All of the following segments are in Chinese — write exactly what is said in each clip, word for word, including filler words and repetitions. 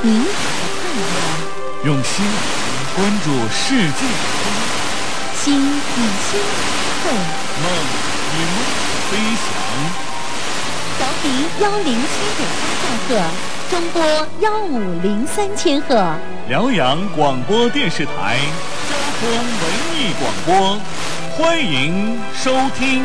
您用心关注世界， 心与心会梦与梦飞翔。 调频幺零七点八兆赫，中波幺五零三千赫， 辽阳广播电视台交通文艺广播，欢迎收听。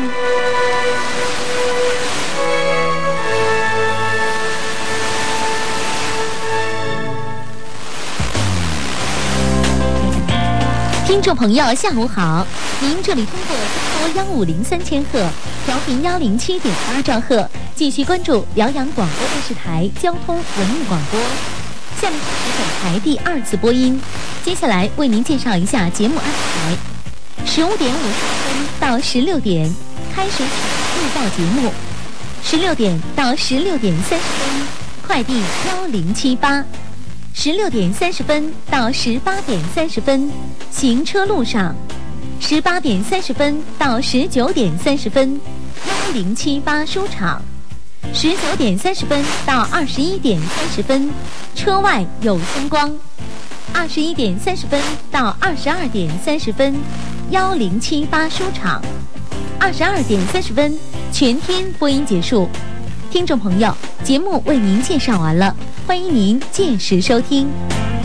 听众朋友，下午好！您这里通过中波幺五零三千赫，调频幺零七点八兆赫，继续关注辽阳广播电视台交通文艺广播。下面是本台第二次播音，接下来为您介绍一下节目安排。十五点五十分到十六点开始预报节目，十六点到十六点三十分快递幺零七八。十六点三十分到十八点三十分，行车路上；十八点三十分到十九点三十分，幺零七八书场；十九点三十分到二十一点三十分，车外有星光；二十一点三十分到二十二点三十分，幺零七八书场；二十二点三十分，全天播音结束。听众朋友，节目为您介绍完了，欢迎您届时收听。